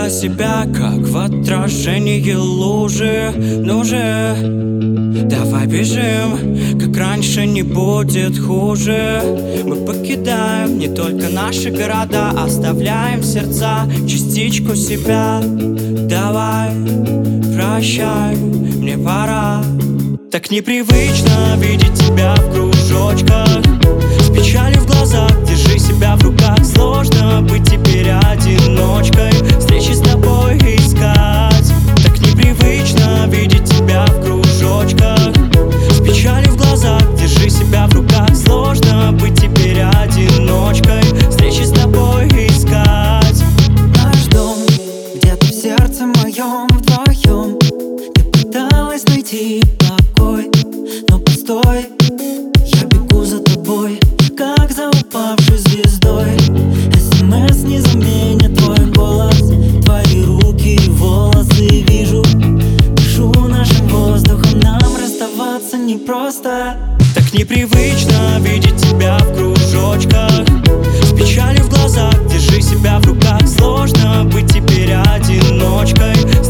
я себя, как в отражении лужи. Ну же, давай бежим, как раньше не будет хуже. Мы покидаем не только наши города, оставляем в сердца частичку себя. Давай, прощай, мне пора. Так непривычно видеть тебя в кружочках, с печалью в глазах, держи себя в руках. Сложно быть теперь одиночкой, встречи с тобой искать. Так непривычно видеть тебя в кружочках, с печалью в глазах, держи себя в руках. Сложно быть теперь одиночкой, встречи с тобой искать. Наш дом где-то в сердце моем, вдвоем. Ты пыталась найти покой, но постой, я бегу за тобой, как за упавшей звездой. СМС не заменит твой голос, твои руки и волосы вижу. Дышу нашим воздухом, нам расставаться непросто. Так непривычно видеть тебя в кружочках, с печалью в глазах, держи себя в руках. Сложно быть теперь одиночкой,